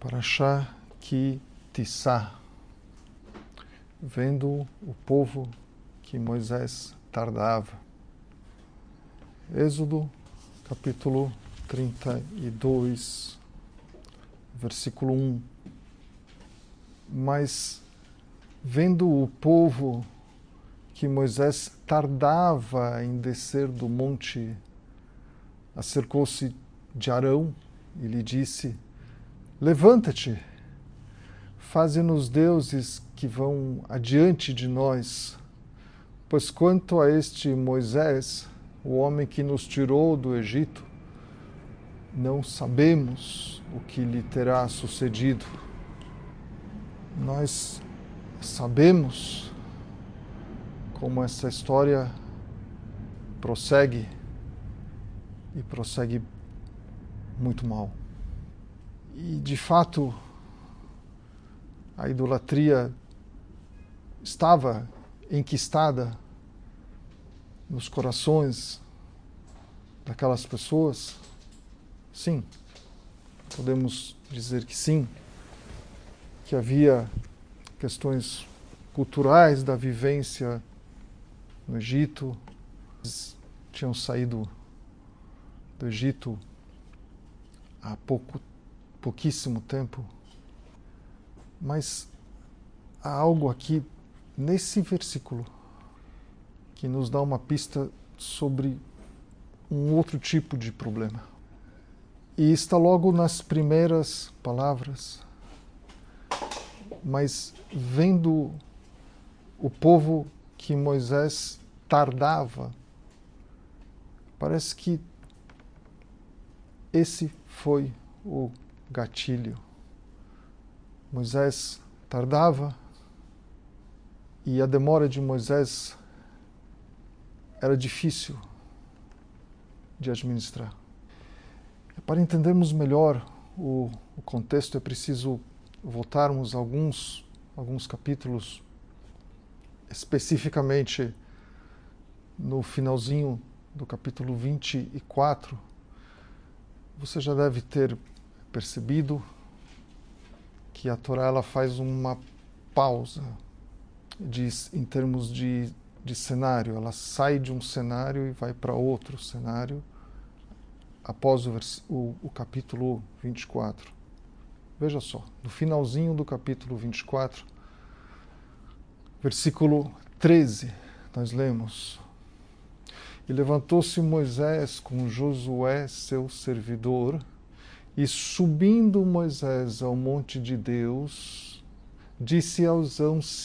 Parashá Ki Tissá, vendo o povo que Moisés tardava. Êxodo, capítulo 32, versículo 1. Mas, vendo o povo que Moisés tardava em descer do monte, acercou-se de Arão e lhe disse: Levanta-te, faze-nos deuses que vão adiante de nós, pois quanto a este Moisés, o homem que nos tirou do Egito, não sabemos o que lhe terá sucedido. Nós sabemos como essa história prossegue e prossegue muito mal. E, de fato, a idolatria estava enquistada nos corações daquelas pessoas? Sim, podemos dizer que sim, que havia questões culturais da vivência no Egito. Eles tinham saído do Egito há pouquíssimo tempo, mas há algo aqui nesse versículo que nos dá uma pista sobre um outro tipo de problema. E está logo nas primeiras palavras. Mas vendo o povo que Moisés tardava, parece que esse foi o gatilho. Moisés tardava e a demora de Moisés era difícil de administrar. Para entendermos melhor o contexto, é preciso voltarmos a alguns capítulos, especificamente no finalzinho do capítulo 24. Você já deve ter percebido que a Torá ela faz uma pausa em termos de cenário. Ela sai de um cenário e vai para outro cenário após o capítulo 24. Veja só, no finalzinho do capítulo 24, versículo 13, nós lemos: E levantou-se Moisés com Josué, seu servidor, e subindo Moisés ao monte de Deus, disse aos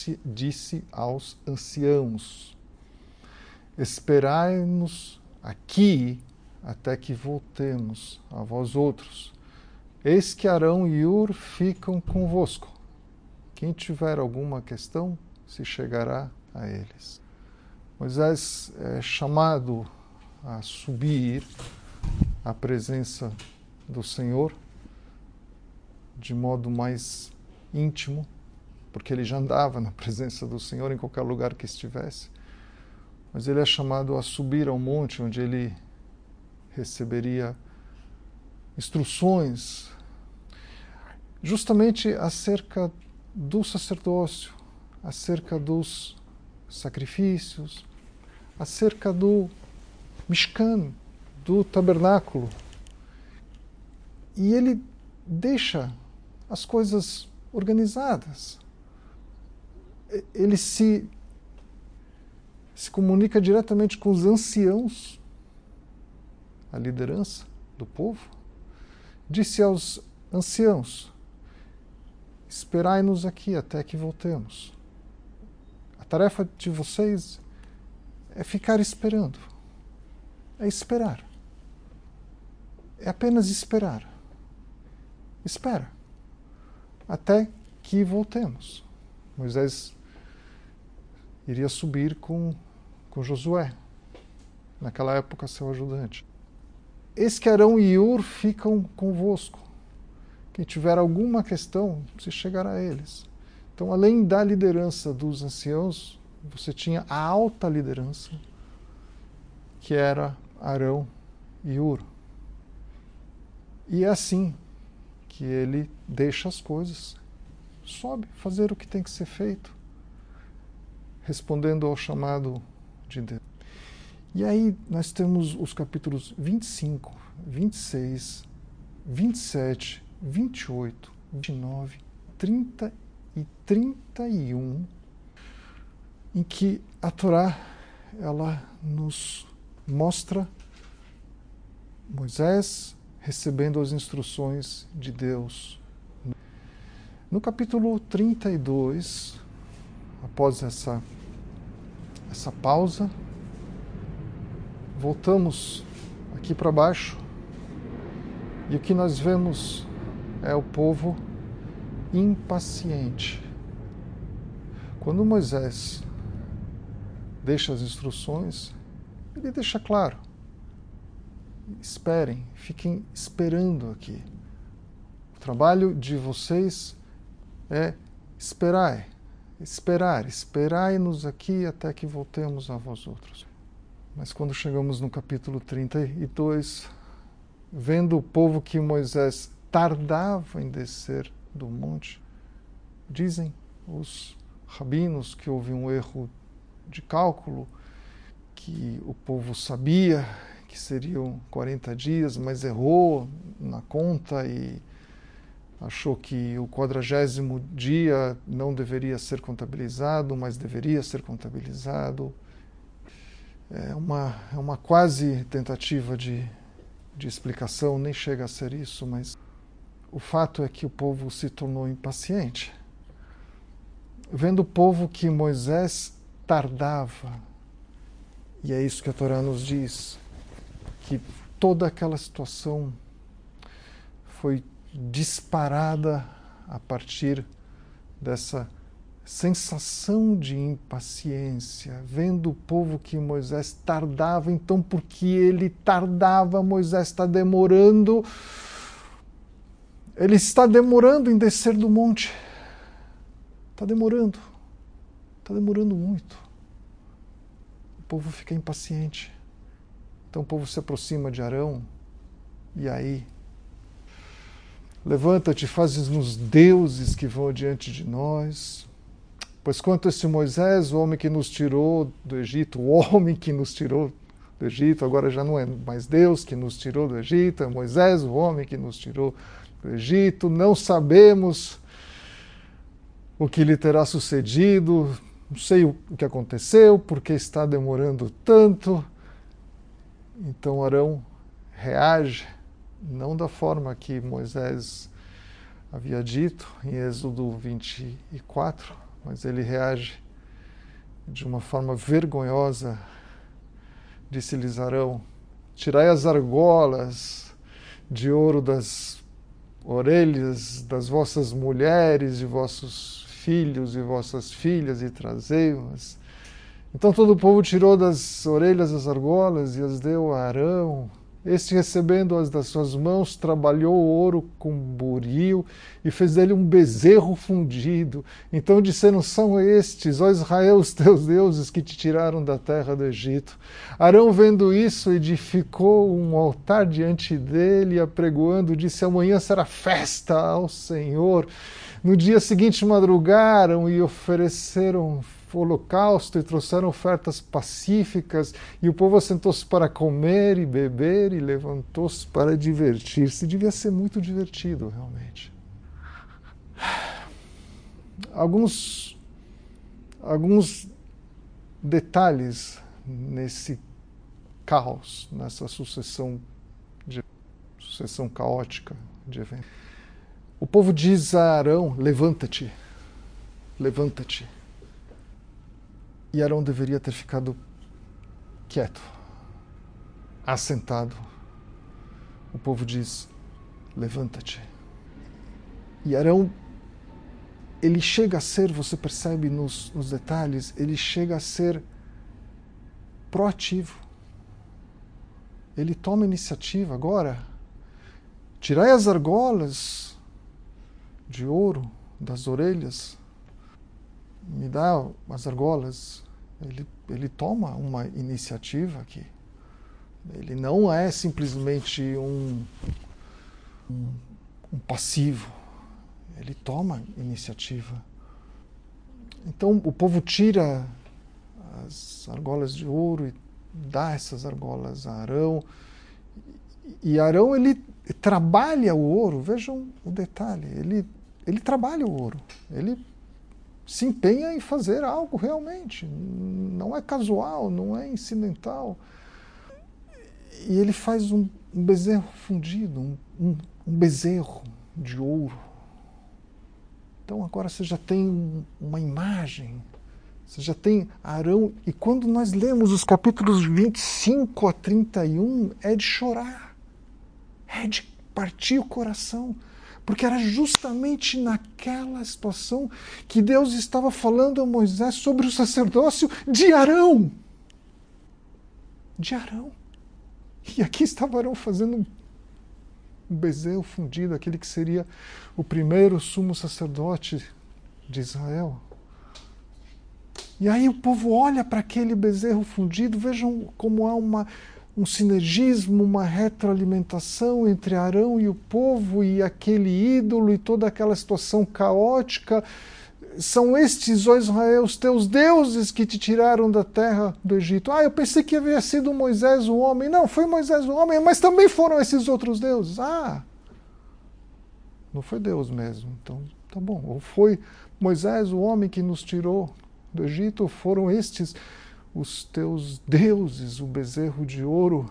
anciãos: Esperai-nos aqui até que voltemos a vós outros. Eis que Arão e Hur ficam convosco. Quem tiver alguma questão, se chegará a eles. Moisés é chamado a subir à presença do Senhor de modo mais íntimo, porque ele já andava na presença do Senhor em qualquer lugar que estivesse, mas ele é chamado a subir ao monte onde ele receberia instruções justamente acerca do sacerdócio, acerca dos sacrifícios, acerca do Mishkan, do tabernáculo. E ele deixa as coisas organizadas. Ele se comunica diretamente com os anciãos, a liderança do povo. Disse aos anciãos: Esperai-nos aqui até que voltemos. A tarefa de vocês é ficar esperando. É esperar. É apenas esperar. Espera. Até que voltemos. Moisés iria subir com Josué, naquela época seu ajudante. Eis que Arão e Hur ficam convosco. Quem tiver alguma questão, se chegará a eles. Então, além da liderança dos anciãos, você tinha a alta liderança, que era Arão e Hur. E é assim que que ele deixa as coisas, sobe, fazer o que tem que ser feito, respondendo ao chamado de Deus. E aí nós temos os capítulos 25, 26, 27, 28, 29, 30 e 31, em que a Torá, ela nos mostra Moisés recebendo as instruções de Deus. No capítulo 32, após essa pausa, voltamos aqui para baixo e o que nós vemos é o povo impaciente. Quando Moisés deixa as instruções, ele deixa claro: esperem, fiquem esperando aqui. O trabalho de vocês é esperai-nos aqui até que voltemos a vós outros. Mas quando chegamos no capítulo 32, vendo o povo que Moisés tardava em descer do monte, dizem os rabinos que houve um erro de cálculo, que o povo sabia que seriam 40 dias, mas errou na conta e achou que o 40º dia não deveria ser contabilizado, mas deveria ser contabilizado. É uma quase tentativa de explicação, nem chega a ser isso, mas o fato é que o povo se tornou impaciente. Vendo o povo que Moisés tardava, e é isso que a Torá nos diz, que toda aquela situação foi disparada a partir dessa sensação de impaciência, vendo o povo que Moisés tardava. Então, porque ele tardava, Moisés está demorando, ele está demorando em descer do monte, está demorando muito. O povo fica impaciente. Então o povo se aproxima de Arão, e aí: levanta-te, fazes-nos deuses que vão diante de nós. Pois quanto a esse Moisés, o homem que nos tirou do Egito, agora já não é mais Deus que nos tirou do Egito, é Moisés, o homem que nos tirou do Egito, não sabemos o que lhe terá sucedido, não sei o que aconteceu, porque está demorando tanto. Então Arão reage, não da forma que Moisés havia dito em Êxodo 24, mas ele reage de uma forma vergonhosa. Disse-lhes Arão: tirai as argolas de ouro das orelhas das vossas mulheres, de vossos filhos e vossas filhas, e trazei-as. Então todo o povo tirou das orelhas as argolas e as deu a Arão. Este, recebendo-as das suas mãos, trabalhou o ouro com buril e fez dele um bezerro fundido. Então disseram: são estes, ó Israel, os teus deuses que te tiraram da terra do Egito. Arão, vendo isso, edificou um altar diante dele, e apregoando, disse: amanhã será festa ao Senhor. No dia seguinte madrugaram e ofereceram holocausto e trouxeram ofertas pacíficas, e o povo assentou-se para comer e beber e levantou-se para divertir-se. Devia ser muito divertido, realmente. Alguns detalhes nesse caos, nessa sucessão caótica de eventos. O povo diz a Arão: levanta-te, levanta-te. E Arão deveria ter ficado quieto, assentado. O povo diz: levanta-te. E Arão, ele chega a ser, você percebe nos detalhes, ele chega a ser proativo. Ele toma iniciativa agora. Tirai as argolas de ouro das orelhas, me dá as argolas. Ele toma uma iniciativa aqui. Ele não é simplesmente um um passivo. Ele toma iniciativa. Então o povo tira as argolas de ouro e dá essas argolas a Arão. E Arão, ele trabalha o ouro. Vejam o detalhe. Ele trabalha o ouro. Ele se empenha em fazer algo realmente. Não é casual, não é incidental. E ele faz um bezerro fundido, um bezerro de ouro. Então agora você já tem uma imagem, você já tem Arão. E quando nós lemos os capítulos 25 a 31, é de chorar, é de partir o coração. Porque era justamente naquela situação que Deus estava falando a Moisés sobre o sacerdócio de Arão. De Arão. E aqui estava Arão fazendo um bezerro fundido, aquele que seria o primeiro sumo sacerdote de Israel. E aí o povo olha para aquele bezerro fundido, vejam como há um sinergismo, uma retroalimentação entre Arão e o povo e aquele ídolo e toda aquela situação caótica. São estes, ó Israel, os teus deuses que te tiraram da terra do Egito. Eu pensei que havia sido Moisés o homem. Não, foi Moisés o homem, mas também foram esses outros deuses. Não foi Deus mesmo. Então, tá bom. Ou foi Moisés o homem que nos tirou do Egito, ou foram estes os teus deuses, o bezerro de ouro.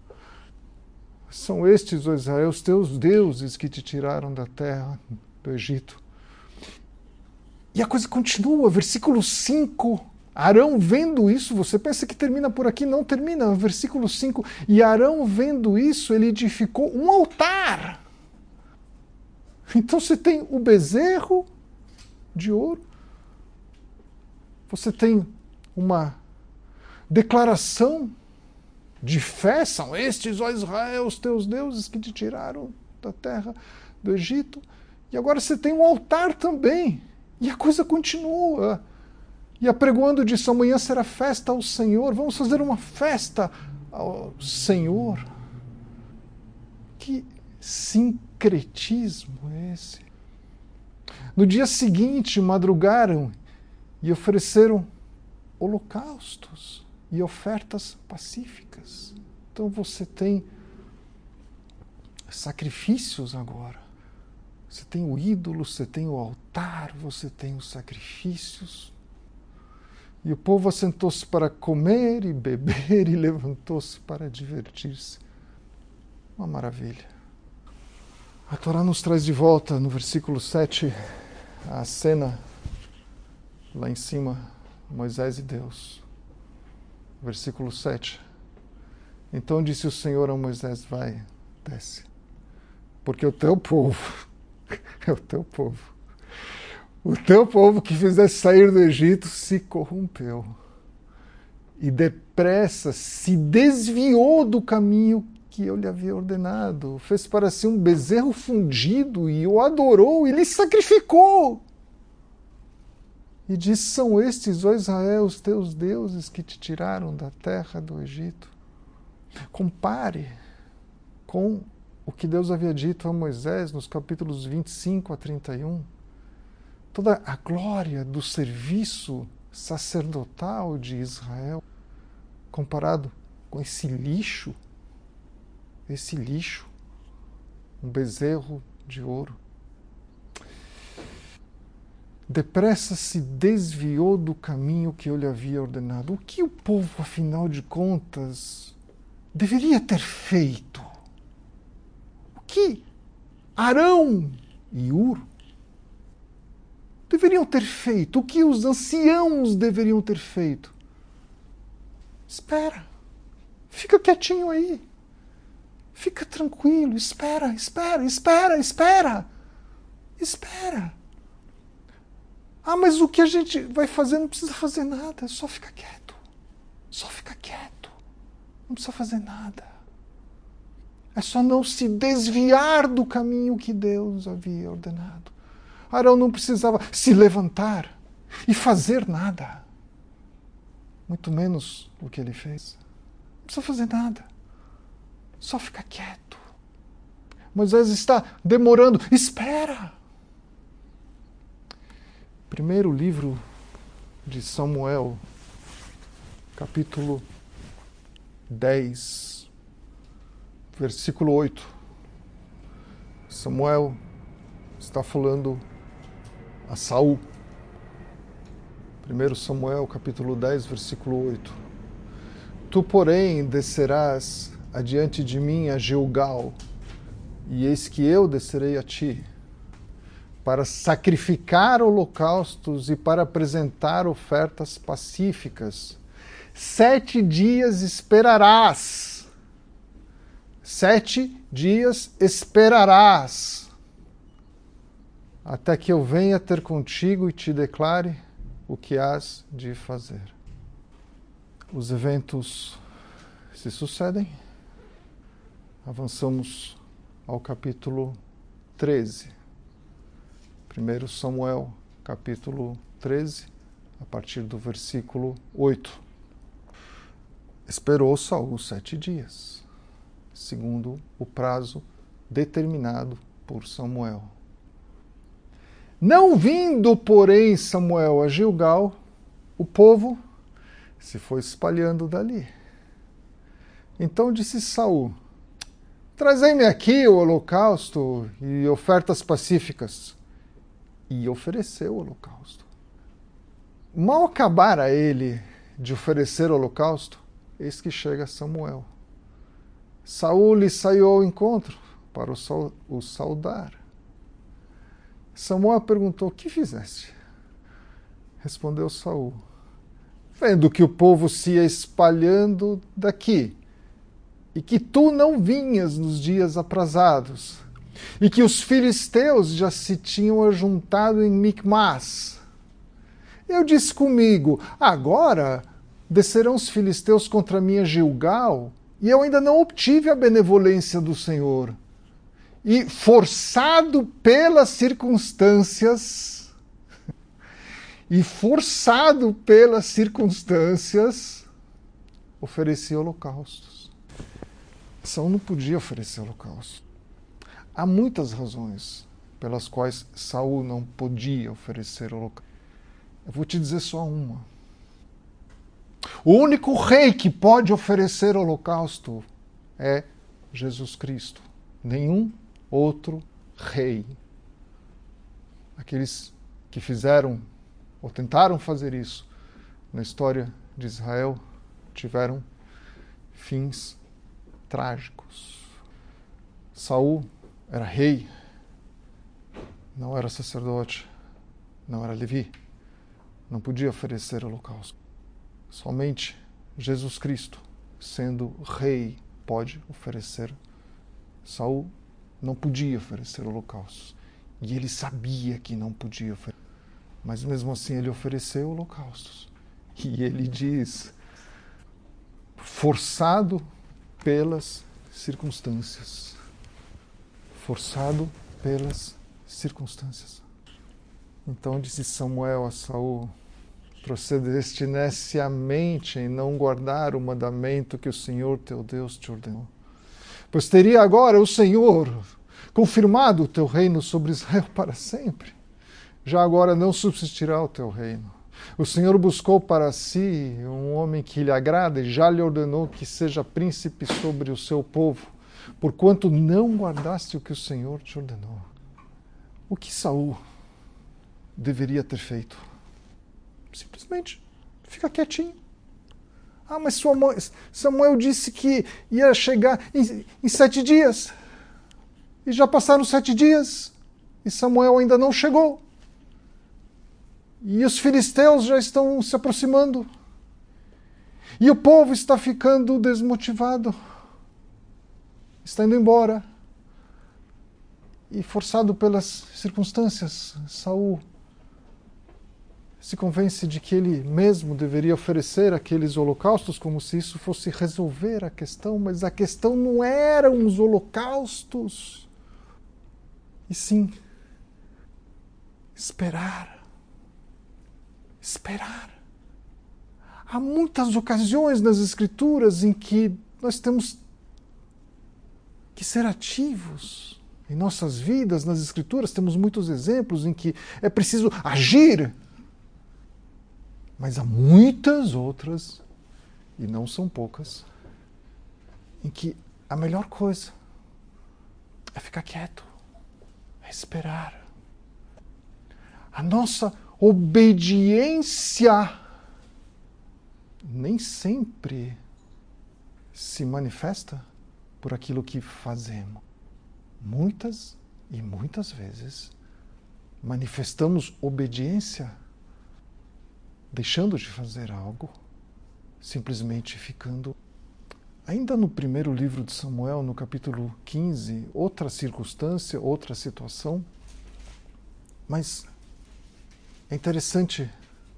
São estes, ó Israel, os teus deuses que te tiraram da terra do Egito. E a coisa continua, versículo 5, Arão vendo isso, você pensa que termina por aqui, não termina, versículo 5, e Arão vendo isso, ele edificou um altar. Então você tem o bezerro de ouro, você tem uma declaração de fé, são estes, ó Israel, os teus deuses que te tiraram da terra do Egito, e agora você tem um altar também. E a coisa continua. E apregoando disse, amanhã será festa ao Senhor. Vamos fazer uma festa ao Senhor. Que sincretismo é esse? No dia seguinte, madrugaram e ofereceram holocaustos e ofertas pacíficas. Então você tem sacrifícios agora. Você tem o ídolo, você tem o altar, você tem os sacrifícios. E o povo assentou-se para comer e beber e levantou-se para divertir-se. Uma maravilha. A Torá nos traz de volta, no versículo 7, a cena lá em cima, Moisés e Deus. Versículo 7. Então disse o Senhor a Moisés, vai, desce, porque o teu povo é o teu povo. O teu povo que fizesse sair do Egito se corrompeu e depressa se desviou do caminho que eu lhe havia ordenado. Fez para si um bezerro fundido e o adorou e lhe sacrificou. E disse, são estes, ó Israel, os teus deuses que te tiraram da terra do Egito. Compare com o que Deus havia dito a Moisés nos capítulos 25 a 31. Toda a glória do serviço sacerdotal de Israel, comparado com esse lixo, um bezerro de ouro. Depressa se desviou do caminho que eu lhe havia ordenado. O que o povo, afinal de contas, deveria ter feito? O que Arão e Hur deveriam ter feito? O que os anciãos deveriam ter feito? Espera. Fica quietinho aí. Fica tranquilo. Espera. Mas o que a gente vai fazer não precisa fazer nada. Só fica quieto. Não precisa fazer nada. É só não se desviar do caminho que Deus havia ordenado. Arão não precisava se levantar e fazer nada. Muito menos o que ele fez. Não precisa fazer nada. Só ficar quieto. Moisés está demorando. Espera! Primeiro livro de Samuel, capítulo 10, versículo 8. Samuel está falando a Saul. 1 Samuel, capítulo 10, versículo 8. Tu, porém, descerás adiante de mim a Gilgal, e eis que eu descerei a ti, para sacrificar holocaustos e para apresentar ofertas pacíficas. 7 dias esperarás. 7 dias esperarás, até que eu venha ter contigo e te declare o que hás de fazer. Os eventos se sucedem. Avançamos ao capítulo 13. 1 Samuel, capítulo 13, a partir do versículo 8. Esperou Saul 7 dias, segundo o prazo determinado por Samuel. Não vindo, porém, Samuel a Gilgal, o povo se foi espalhando dali. Então disse Saul: trazei-me aqui o holocausto e ofertas pacíficas. E ofereceu o holocausto. Mal acabara ele de oferecer o holocausto, eis que chega Samuel. Saul lhe saiu ao encontro para o saudar. Samuel perguntou: que fizeste? Respondeu Saul: vendo que o povo se ia espalhando daqui, e que tu não vinhas nos dias aprazados, e que os filisteus já se tinham ajuntado em Micmas, eu disse comigo: agora descerão os filisteus contra mim a Gilgal, e eu ainda não obtive a benevolência do Senhor. E forçado pelas circunstâncias, ofereci holocaustos. Saul não podia oferecer holocausto. Há muitas razões pelas quais Saul não podia oferecer holocausto. Eu vou te dizer só uma. O único rei que pode oferecer holocausto é Jesus Cristo. Nenhum outro rei. Aqueles que fizeram ou tentaram fazer isso na história de Israel tiveram fins trágicos. Saul era rei, não era sacerdote, não era levi, não podia oferecer holocausto. Somente Jesus Cristo, sendo rei, pode oferecer. Saul não podia oferecer holocaustos, e ele sabia que não podia oferecer, mas mesmo assim ele ofereceu holocaustos. E ele diz: forçado pelas circunstâncias. Forçado pelas circunstâncias. Então disse Samuel a Saul: procedeste neciamente em não guardar o mandamento que o Senhor teu Deus te ordenou. Pois teria agora o Senhor confirmado o teu reino sobre Israel para sempre. Já agora não subsistirá o teu reino. O Senhor buscou para si um homem que lhe agrada e já lhe ordenou que seja príncipe sobre o seu povo, porquanto não guardaste o que o Senhor te ordenou. O que Saul deveria ter feito? Simplesmente fica quietinho. Ah, mas Samuel disse que ia chegar em 7 dias. E já passaram 7 dias. E Samuel ainda não chegou. E os filisteus já estão se aproximando. E o povo está ficando desmotivado. Está indo embora. E forçado pelas circunstâncias, Saul se convence de que ele mesmo deveria oferecer aqueles holocaustos como se isso fosse resolver a questão, mas a questão não eram os holocaustos, e sim esperar. Esperar. Há muitas ocasiões nas Escrituras em que nós temos que ser ativos, Em nossas vidas, nas Escrituras, temos muitos exemplos em que é preciso agir. Mas há muitas outras, e não são poucas, em que a melhor coisa é ficar quieto, é esperar. A nossa obediência nem sempre se manifesta por aquilo que fazemos. Muitas e muitas vezes manifestamos obediência deixando de fazer algo, simplesmente ficando. Ainda no primeiro livro de Samuel, no capítulo 15, outra circunstância, outra situação, mas é interessante,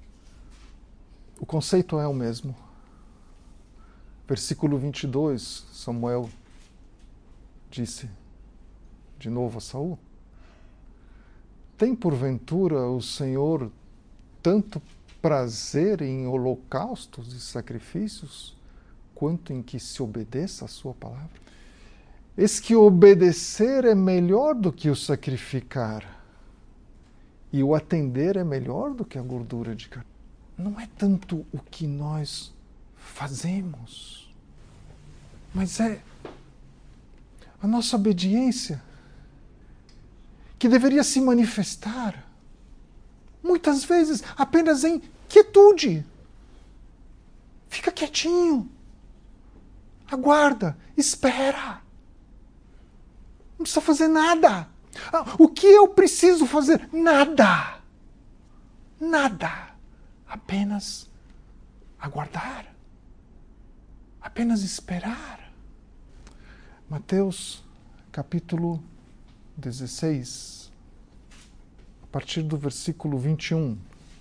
o conceito é o mesmo. Versículo 22, Samuel disse de novo a Saul: tem porventura o Senhor tanto prazer em holocaustos e sacrifícios, quanto em que se obedeça a sua palavra? Eis que obedecer é melhor do que o sacrificar, e o atender é melhor do que a gordura de carne. Não é tanto o que nós fazemos, mas é a nossa obediência que deveria se manifestar, muitas vezes, apenas em quietude. Fica quietinho. Aguarda. Espera. Não precisa fazer nada. O que eu preciso fazer? Nada. Nada. Apenas aguardar. Apenas esperar. Mateus, capítulo 16, a partir do versículo 21.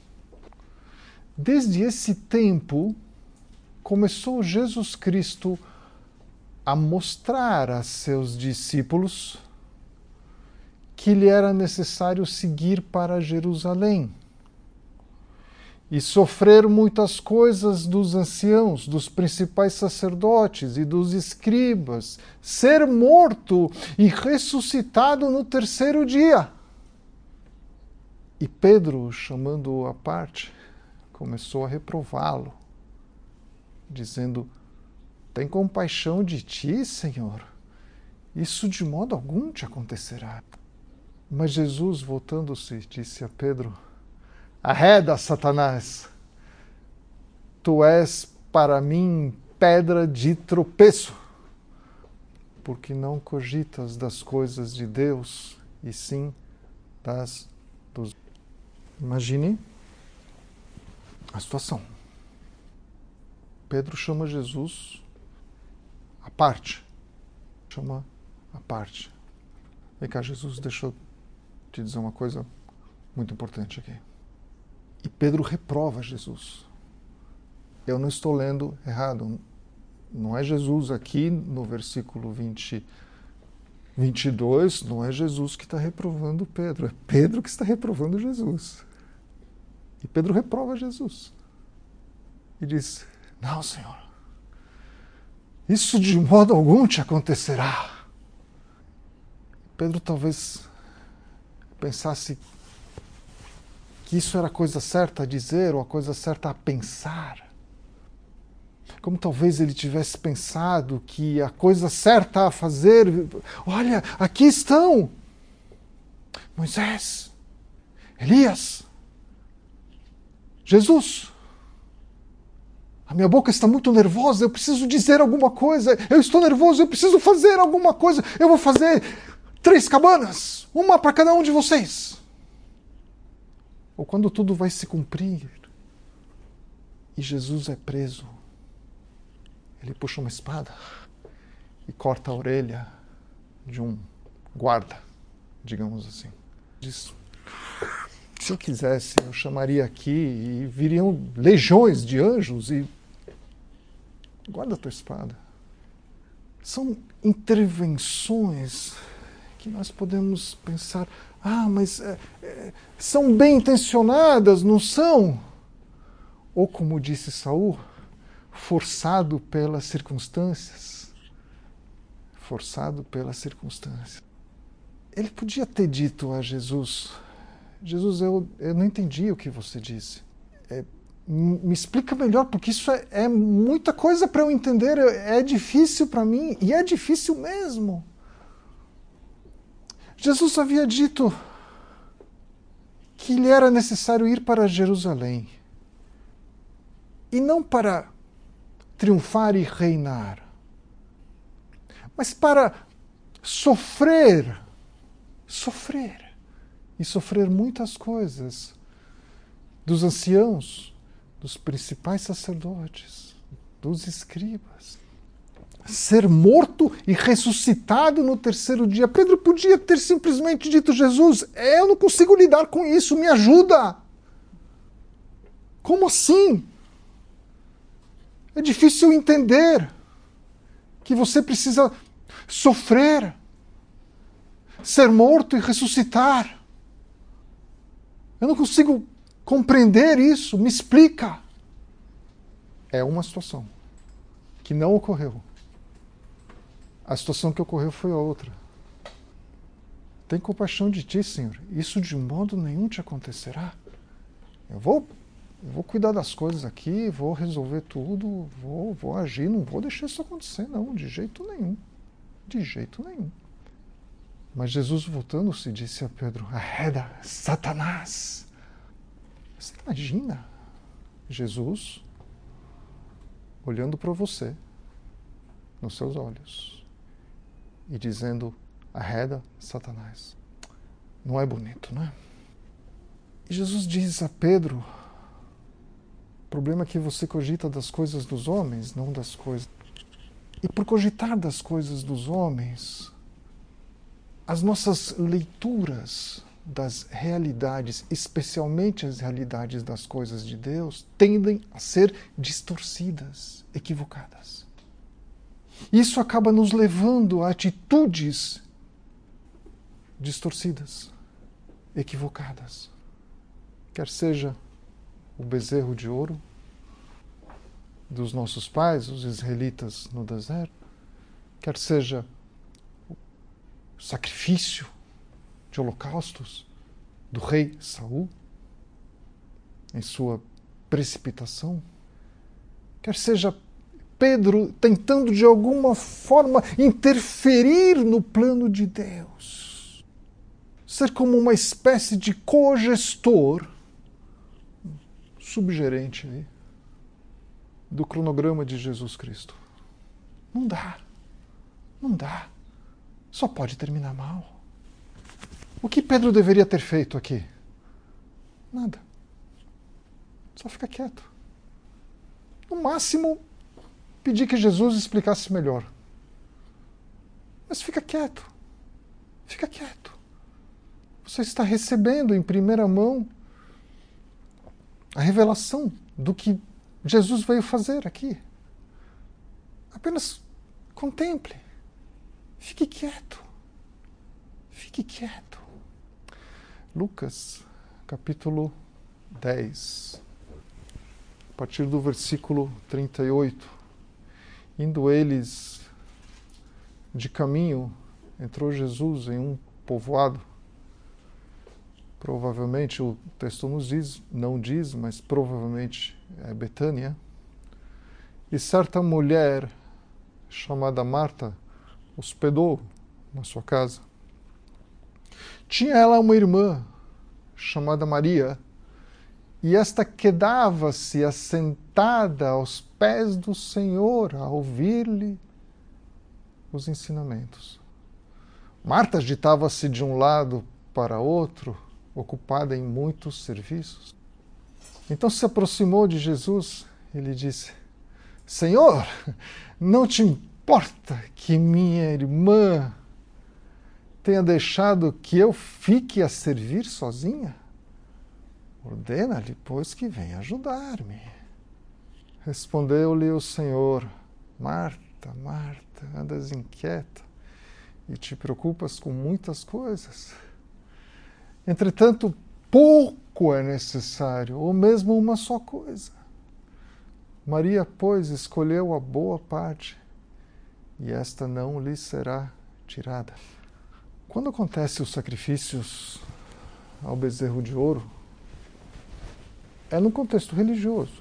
Desde esse tempo, começou Jesus Cristo a mostrar a seus discípulos que lhe era necessário seguir para Jerusalém e sofrer muitas coisas dos anciãos, dos principais sacerdotes e dos escribas, ser morto e ressuscitado no terceiro dia. E Pedro, chamando-o à parte, começou a reprová-lo, dizendo: tem compaixão de ti, Senhor, isso de modo algum te acontecerá. Mas Jesus, voltando-se, disse a Pedro: arreda, Satanás, tu és para mim pedra de tropeço, porque não cogitas das coisas de Deus, e sim das dos... Imagine a situação. Pedro chama Jesus à parte. Chama à parte. Vem cá, Jesus, deixa eu te dizer uma coisa muito importante aqui. E Pedro reprova Jesus. Eu não estou lendo errado. Não é Jesus aqui no versículo 22, não é Jesus que está reprovando Pedro. É Pedro que está reprovando Jesus. E Pedro reprova Jesus. E diz: não, Senhor, isso de modo algum te acontecerá. Pedro talvez pensasse que isso era a coisa certa a dizer ou a coisa certa a pensar. Como talvez ele tivesse pensado que a coisa certa a fazer... Olha, aqui estão Moisés, Elias, Jesus. A minha boca está muito nervosa, eu preciso dizer alguma coisa. Eu estou nervoso, eu preciso fazer alguma coisa. Eu vou fazer 3 cabanas, uma para cada um de vocês. Ou quando tudo vai se cumprir e Jesus é preso, ele puxa uma espada e corta a orelha de um guarda, digamos assim. Diz: se eu quisesse, eu chamaria aqui e viriam legiões de anjos e... guarda a tua espada. São intervenções que nós podemos pensar: mas são bem intencionadas, não são? Ou como disse Saul, forçado pelas circunstâncias. Forçado pelas circunstâncias. Ele podia ter dito a Jesus: Jesus, eu não entendi o que você disse. Me explica melhor, porque isso é muita coisa para eu entender, é difícil para mim, e é difícil mesmo. Jesus havia dito que lhe era necessário ir para Jerusalém, e não para triunfar e reinar, mas para sofrer muitas coisas dos anciãos, dos principais sacerdotes, dos escribas. Ser morto e ressuscitado no terceiro dia. Pedro podia ter simplesmente dito: Jesus, eu não consigo lidar com isso, me ajuda. Como assim? É difícil entender que você precisa sofrer, ser morto e ressuscitar. Eu não consigo compreender isso, me explica. É uma situação que não ocorreu. A situação que ocorreu foi outra. Tem compaixão de ti, Senhor. Isso de modo nenhum te acontecerá. Eu vou cuidar das coisas aqui, vou resolver tudo, vou agir, não vou deixar isso acontecer, não, de jeito nenhum. De jeito nenhum. Mas Jesus, voltando-se, disse a Pedro: arreda, Satanás! Você imagina Jesus olhando para você, nos seus olhos, e dizendo: arreda, Satanás. Não é bonito, não é? E Jesus diz a Pedro: o problema é que você cogita das coisas dos homens, não das coisas. E por cogitar das coisas dos homens, as nossas leituras das realidades, especialmente as realidades das coisas de Deus, tendem a ser distorcidas, equivocadas. Isso acaba nos levando a atitudes distorcidas, equivocadas. Quer seja o bezerro de ouro dos nossos pais, os israelitas no deserto, quer seja o sacrifício de holocaustos do rei Saul em sua precipitação, quer seja Pedro tentando de alguma forma interferir no plano de Deus, ser como uma espécie de cogestor subgerente aí do cronograma de Jesus Cristo. Não dá. Não dá. Só pode terminar mal. O que Pedro deveria ter feito aqui? Nada. Só fica quieto. No máximo, pedir que Jesus explicasse melhor. Mas fica quieto. Fica quieto. Você está recebendo em primeira mão a revelação do que Jesus veio fazer aqui. Apenas contemple. Fique quieto. Fique quieto. Lucas, capítulo 10, a partir do versículo 38. Indo eles de caminho, entrou Jesus em um povoado. Provavelmente, o texto não diz, mas provavelmente é Betânia. E certa mulher, chamada Marta, hospedou na sua casa. Tinha ela uma irmã, chamada Maria, e esta quedava-se assentada aos pés do Senhor, a ouvir-lhe os ensinamentos. Marta agitava-se de um lado para outro, ocupada em muitos serviços. Então se aproximou de Jesus e lhe disse: Senhor, não te importa que minha irmã tenha deixado que eu fique a servir sozinha? Ordena-lhe, pois, que venha ajudar-me. Respondeu-lhe o Senhor: Marta, Marta, andas inquieta e te preocupas com muitas coisas. Entretanto, pouco é necessário, ou mesmo uma só coisa. Maria, pois, escolheu a boa parte, e esta não lhe será tirada. Quando acontecem os sacrifícios ao bezerro de ouro, é num contexto religioso.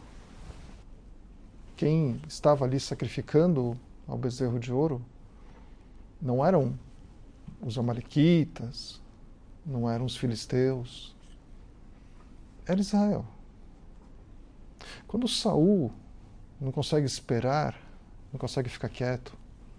Quem estava ali sacrificando ao bezerro de ouro não eram os amalequitas, não eram os filisteus, era Israel. Quando Saul não consegue esperar, não consegue ficar quieto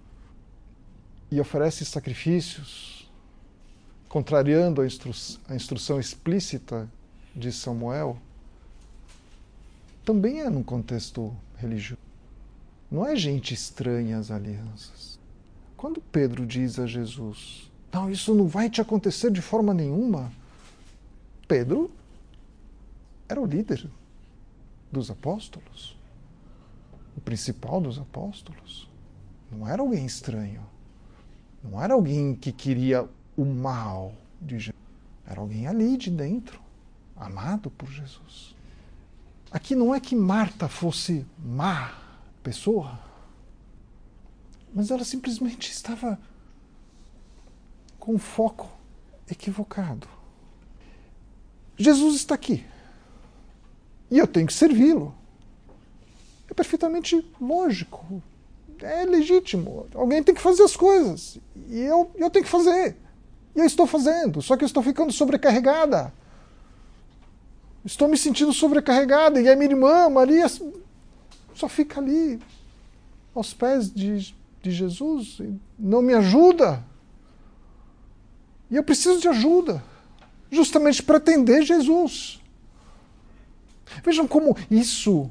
e oferece sacrifícios, contrariando a instrução explícita de Samuel, também é num contexto religioso. Não é gente estranha às alianças. Quando Pedro diz a Jesus, não, isso não vai te acontecer de forma nenhuma, Pedro era o líder dos apóstolos, o principal dos apóstolos. Não era alguém estranho. Não era alguém que queria o mal de Jesus. Era alguém ali de dentro, amado por Jesus. Aqui não é que Marta fosse má pessoa, mas ela simplesmente estava com o foco equivocado. Jesus está aqui. E eu tenho que servi-lo. É perfeitamente lógico. É legítimo. Alguém tem que fazer as coisas. E eu tenho que fazer. E eu estou fazendo. Só que eu estou ficando sobrecarregada. Estou me sentindo sobrecarregada. E a minha irmã, Maria, só fica ali, aos pés de Jesus. E não me ajuda. E eu preciso de ajuda. Justamente para atender Jesus. Vejam como isso,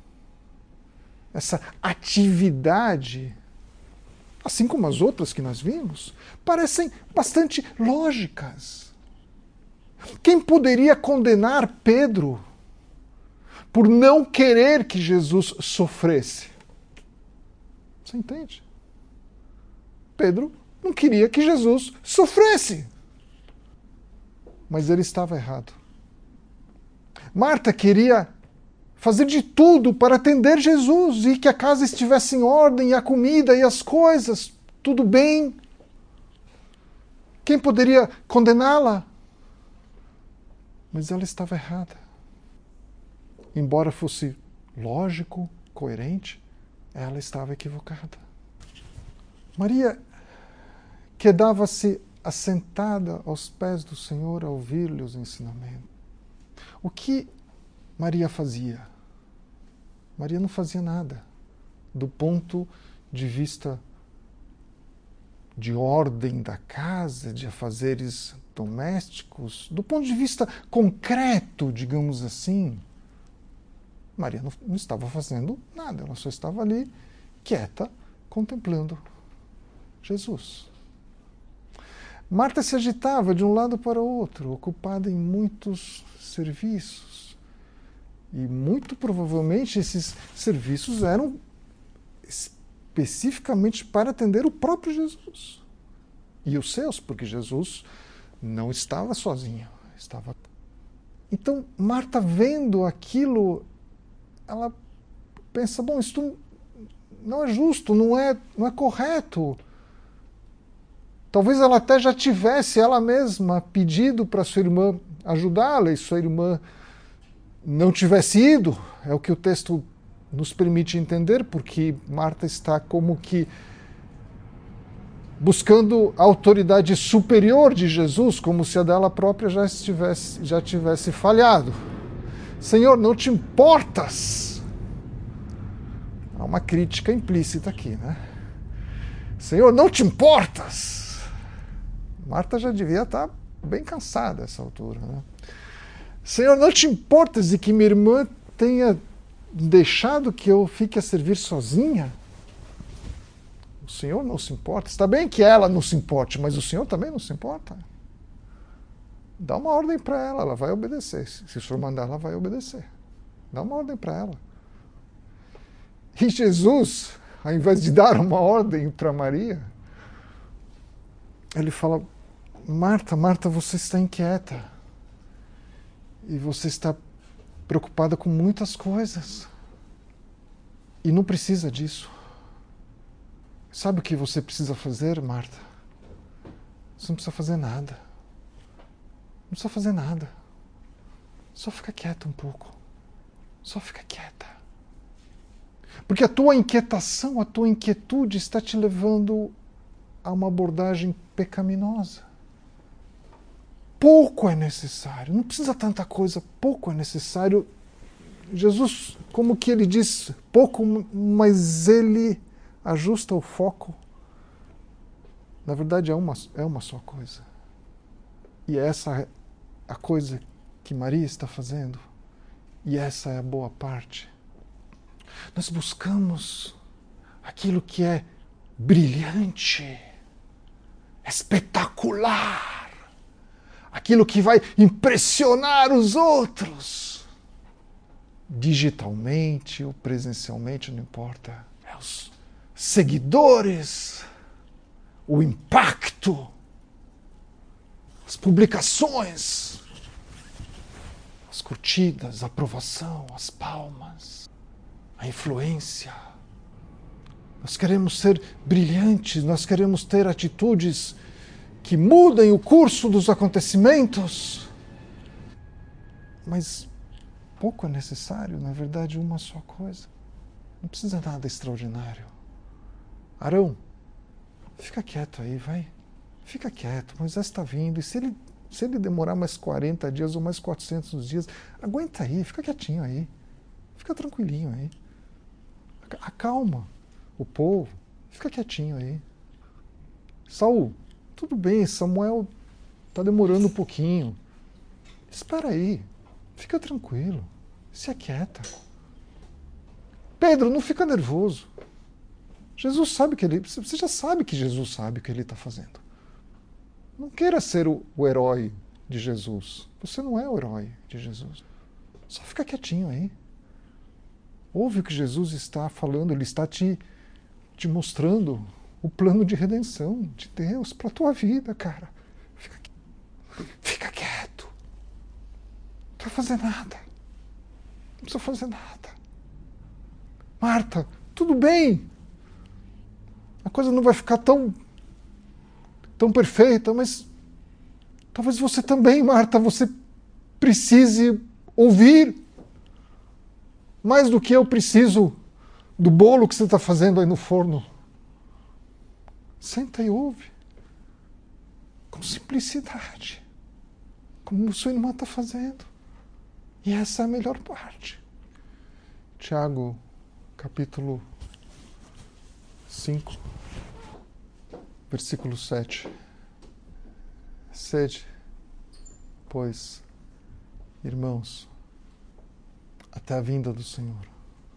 essa atividade, assim como as outras que nós vimos, parecem bastante lógicas. Quem poderia condenar Pedro por não querer que Jesus sofresse? Você entende? Pedro não queria que Jesus sofresse. Mas ele estava errado. Marta queria fazer de tudo para atender Jesus e que a casa estivesse em ordem, e a comida e as coisas, tudo bem. Quem poderia condená-la? Mas ela estava errada. Embora fosse lógico, coerente, ela estava equivocada. Maria quedava-se assentada aos pés do Senhor a ouvir-lhe os ensinamentos. O que Maria fazia? Maria não fazia nada do ponto de vista de ordem da casa, de afazeres domésticos, do ponto de vista concreto, digamos assim. Maria não estava fazendo nada, ela só estava ali, quieta, contemplando Jesus. Marta se agitava de um lado para o outro, ocupada em muitos serviços. E muito provavelmente esses serviços eram especificamente para atender o próprio Jesus. E os seus, porque Jesus não estava sozinho. Então, Marta, vendo aquilo, ela pensa, bom, isso não é justo, não é correto. Talvez ela até já tivesse ela mesma pedido para sua irmã ajudá-la e sua irmã não tivesse ido. É o que o texto nos permite entender, porque Marta está como que buscando a autoridade superior de Jesus, como se a dela própria já tivesse falhado. Senhor, não te importas? Há uma crítica implícita aqui, né? Senhor, não te importas? Marta já devia estar bem cansada a essa altura, né? Senhor, não te importas de que minha irmã tenha deixado que eu fique a servir sozinha? O Senhor não se importa. Está bem que ela não se importe, mas o Senhor também não se importa. Dá uma ordem para ela, ela vai obedecer. Se o Senhor mandar, ela vai obedecer. Dá uma ordem para ela. E Jesus, ao invés de dar uma ordem para Maria, ele fala, Marta, Marta, você está inquieta. E você está preocupada com muitas coisas. E não precisa disso. Sabe o que você precisa fazer, Marta? Você não precisa fazer nada. Não precisa fazer nada. Só fica quieta um pouco. Só fica quieta. Porque a tua inquietação, a tua inquietude está te levando a uma abordagem pecaminosa. Pouco é necessário. Não precisa tanta coisa. Pouco é necessário. Jesus, como que ele diz, pouco, mas ele ajusta o foco. Na verdade, é uma só coisa. E essa é a coisa que Maria está fazendo. E essa é a boa parte. Nós buscamos aquilo que é brilhante, espetacular, aquilo que vai impressionar os outros. Digitalmente ou presencialmente, não importa. É os seguidores, o impacto, as publicações, as curtidas, a aprovação, as palmas, a influência. Nós queremos ser brilhantes, nós queremos ter atitudes que mudem o curso dos acontecimentos. Mas pouco é necessário, na verdade, uma só coisa. Não precisa nada extraordinário. Arão, fica quieto aí, vai. Fica quieto, Moisés está vindo. E se ele demorar mais 40 dias ou mais 400 dias, aguenta aí, fica quietinho aí. Fica tranquilinho aí. Acalma o povo, fica quietinho aí. Saul, tudo bem, Samuel está demorando um pouquinho. Espera aí, fica tranquilo, se aquieta. Pedro, não fica nervoso. Jesus sabe que você já sabe que Jesus sabe o que ele está fazendo. Não queira ser o herói de Jesus. Você não é o herói de Jesus. Só fica quietinho aí. Ouve o que Jesus está falando, ele está te mostrando o plano de redenção de Deus para a tua vida, cara. Fica quieto. Não precisa fazer nada. Não precisa fazer nada. Marta, tudo bem. A coisa não vai ficar tão perfeita, mas talvez você também, Marta, você precise ouvir mais do que eu preciso do bolo que você está fazendo aí no forno. Senta e ouve. Com simplicidade. Como sua irmã está fazendo. E essa é a melhor parte. Tiago, capítulo 5, versículo 7. Sede, pois, irmãos, até a vinda do Senhor.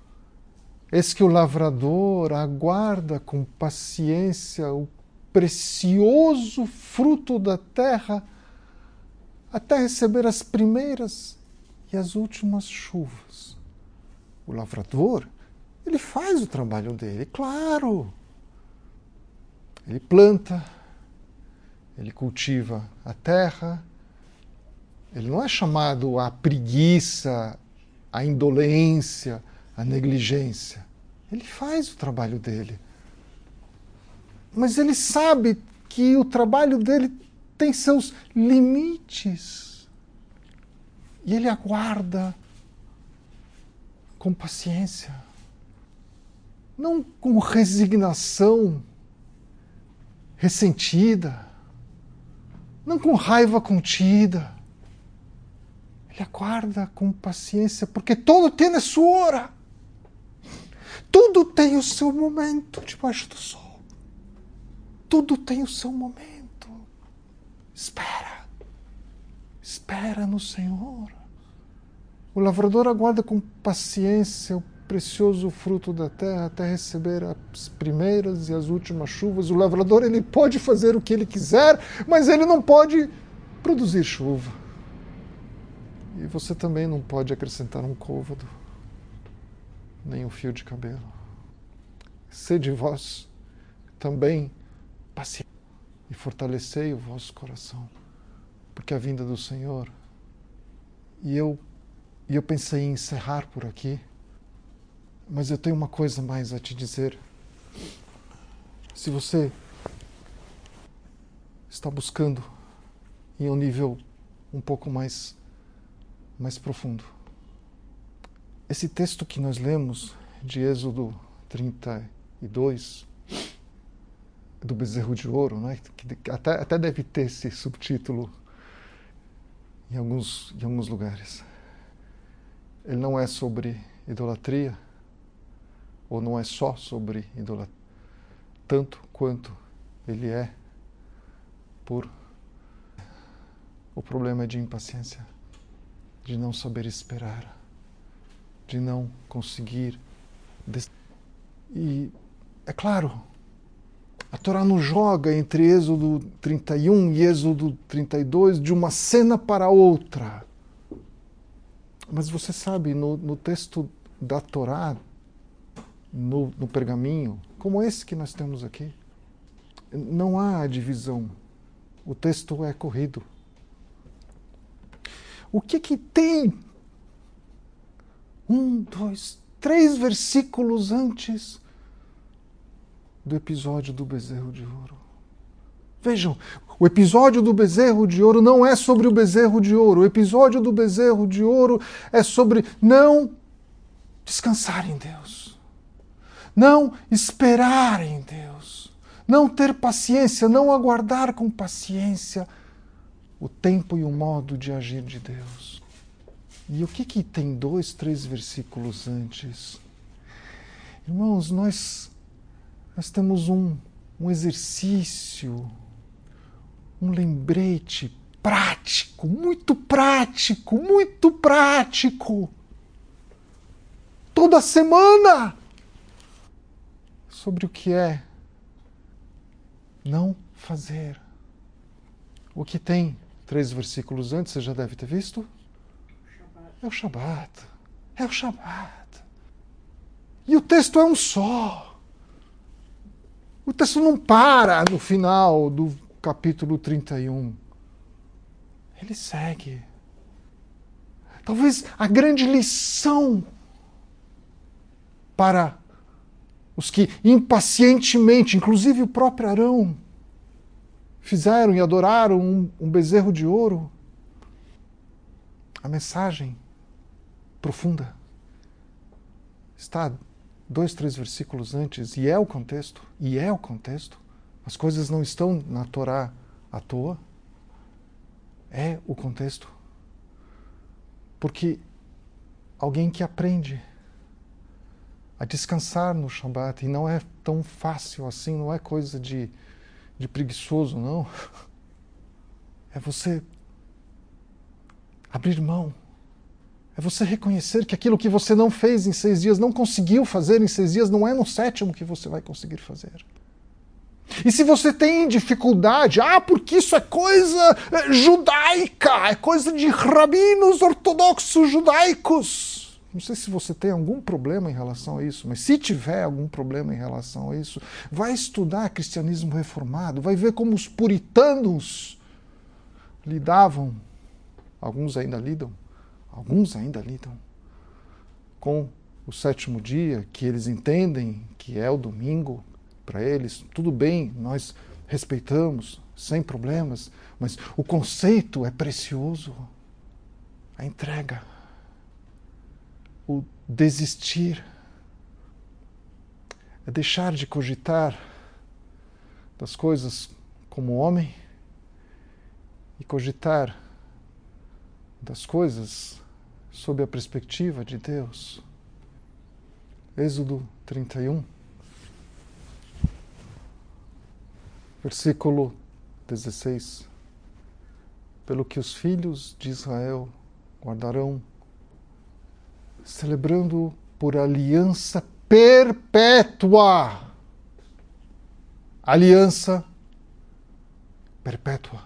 Eis que o lavrador aguarda com paciência o precioso fruto da terra até receber as primeiras e as últimas chuvas. O lavrador, ele faz o trabalho dele, claro. Ele planta, ele cultiva a terra. Ele não é chamado à preguiça, à indolência, à negligência. Ele faz o trabalho dele. Mas ele sabe que o trabalho dele tem seus limites. E ele aguarda com paciência. Não com resignação ressentida. Não com raiva contida. Ele aguarda com paciência, porque todo tem a sua hora. Tudo tem o seu momento debaixo do sol. Tudo tem o seu momento. Espera. Espera no Senhor. O lavrador aguarda com paciência o precioso fruto da terra até receber as primeiras e as últimas chuvas. O lavrador, ele pode fazer o que ele quiser, mas ele não pode produzir chuva. E você também não pode acrescentar um côvado, nem um fio de cabelo. Sede vós também paciente e fortalecei o vosso coração, porque a vinda do Senhor. E eu pensei em encerrar por aqui, mas eu tenho uma coisa mais a te dizer. Se você está buscando em um nível um pouco mais profundo. Esse texto que nós lemos de Êxodo 32, do bezerro de ouro, né? Que até deve ter esse subtítulo em alguns lugares. Ele não é sobre idolatria, ou não é só sobre idolatria, tanto quanto ele é por o problema de impaciência, de não saber esperar, de não conseguir. E, é claro, a Torá nos joga entre Êxodo 31 e Êxodo 32 de uma cena para outra. Mas você sabe, no texto da Torá, no pergaminho, como esse que nós temos aqui, não há divisão. O texto é corrido. O que tem 1, 2, 3 versículos antes do episódio do bezerro de ouro? Vejam, o episódio do bezerro de ouro não é sobre o bezerro de ouro. O episódio do bezerro de ouro é sobre não descansar em Deus, não esperar em Deus, não ter paciência, não aguardar com paciência o tempo e o modo de agir de Deus. E o que tem 2, 3 versículos antes? Irmãos, nós temos um exercício, um lembrete prático, muito prático, muito prático, toda semana, sobre o que é não fazer. O que tem 3 versículos antes, você já deve ter visto? É o Shabat. É o Shabat. E o texto é um só. O texto não para no final do capítulo 31. Ele segue. Talvez a grande lição para os que impacientemente, inclusive o próprio Arão, fizeram e adoraram um bezerro de ouro. A mensagem profunda está 2, 3 versículos antes, e é o contexto. As coisas não estão na Torá à toa. É o contexto. Porque alguém que aprende a descansar no Shabat, e não é tão fácil assim, não é coisa de preguiçoso, não. É você abrir mão. É você reconhecer que aquilo que você não fez em 6 dias, não conseguiu fazer em 6 dias, não é no 7º que você vai conseguir fazer. E se você tem dificuldade, porque isso é coisa judaica, é coisa de rabinos ortodoxos judaicos. Não sei se você tem algum problema em relação a isso, mas se tiver algum problema em relação a isso, vai estudar cristianismo reformado, vai ver como os puritanos lidavam, alguns ainda lidam, com o 7º dia, que eles entendem que é o domingo para eles. Tudo bem, nós respeitamos, sem problemas, mas o conceito é precioso. A entrega, o desistir, é deixar de cogitar das coisas como homem e cogitar das coisas sob a perspectiva de Deus. Êxodo 31, versículo 16. Pelo que os filhos de Israel guardarão, celebrando por aliança perpétua. Aliança perpétua.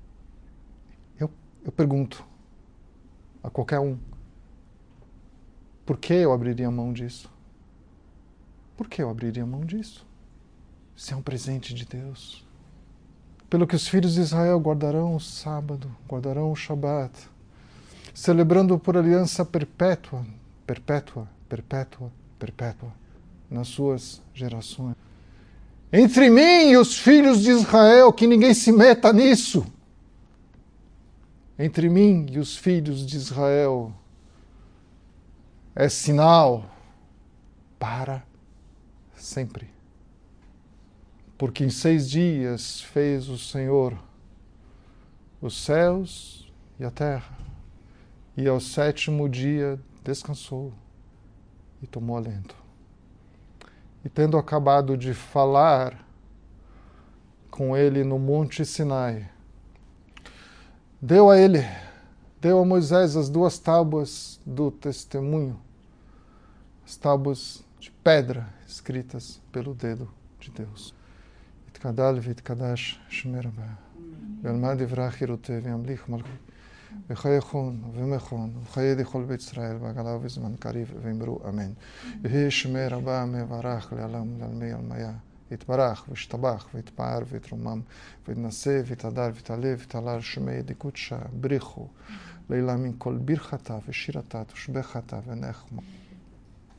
Eu pergunto a qualquer um, por que eu abriria mão disso? Por que eu abriria mão disso? Se é um presente de Deus. Pelo que os filhos de Israel guardarão o sábado, guardarão o Shabat, celebrando por aliança perpétua, perpétua, perpétua, perpétua, nas suas gerações. Entre mim e os filhos de Israel, que ninguém se meta nisso. Entre mim e os filhos de Israel é sinal para sempre. Porque em 6 dias fez o Senhor os céus e a terra, e ao 7º dia descansou e tomou alento. E tendo acabado de falar com ele no Monte Sinai, deu a Moisés as 2 tábuas do testemunho, as tábuas de pedra escritas pelo dedo de Deus. Itkadal v'itkadash shmei Rabbah, v'almad yivrach חירותי וימליך מלכות, וחיי חון ומחון, וחיי דכל בית ישראל, ועגלה וזמן קריב, ואמרו אמן. יהי שמי רבה מברך לעולם לעלמי עלמיה, יתברך וישתבח ויתפאר ויתרומם, ויתנשא ויתהדר ויתעלה ויתהלל שמי דקודשה בריחו, לעילם מן כל ברכתה ושירתה ושבחתה ונחמה.